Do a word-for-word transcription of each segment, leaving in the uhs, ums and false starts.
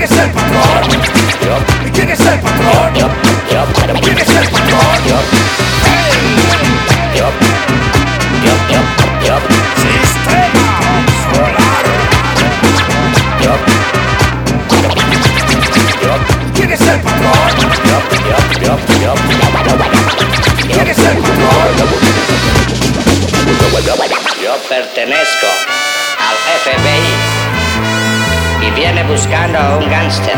es el patrón? ¿Y quién es el patrón? ¿Quién es el patrón? Sistema solar. ¿Quién es el patrón? ¿Quién es el patrón? Yo pertenezco al F B I y viene buscando a un gángster.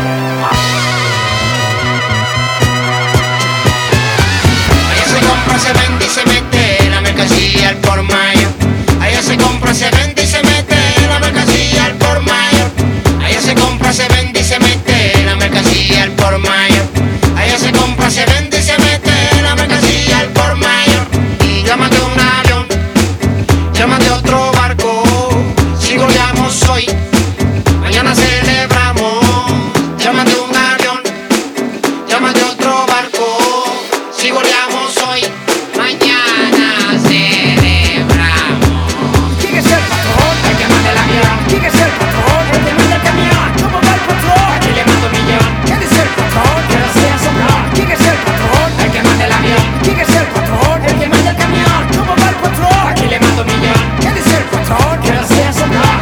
Allá se compra, se vende y se mete la mercancía al por mayor. Allá se compra, se vende y se mete la mercancía al por mayor. Allá se compra, se vende y se mete la mercancía al por mayor. Allá se compra, se vende y se mete la mercancía al por mayor. Y llámate un avión, llámate otro barco, si goleamos hoy, mañana celebramos. Llámate un avión, llámate otro barco, si goleamos hoy, mañana celebramos. ¿Quién es el patrón? El que manda el avión. ¿Quién es el patrón? El que manda el camión. ¿Cómo va el patrón? Aquí le mando un millón. ¿Quién es el patrón? Que no sea soplón. ¿Quién es el patrón? El que manda el avión. ¿Quién es el patrón? El que manda el camión. ¿Cómo va el patrón? Aquí le mando un millón. ¿Quién es el patrón? Que no sea soplón.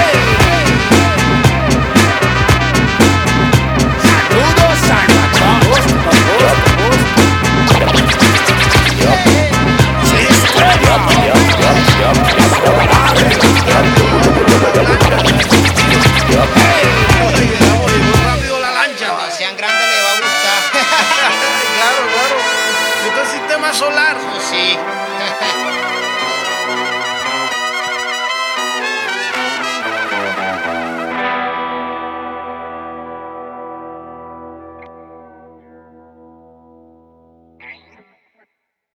Saludos al patrón. Rápido la lancha. Cuando sean grandes les va a gustar. Claro, claro. Esto es sistema solar. Sí.